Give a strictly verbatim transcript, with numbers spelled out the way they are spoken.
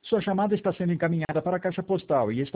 Sua chamada está sendo encaminhada para a caixa postal e está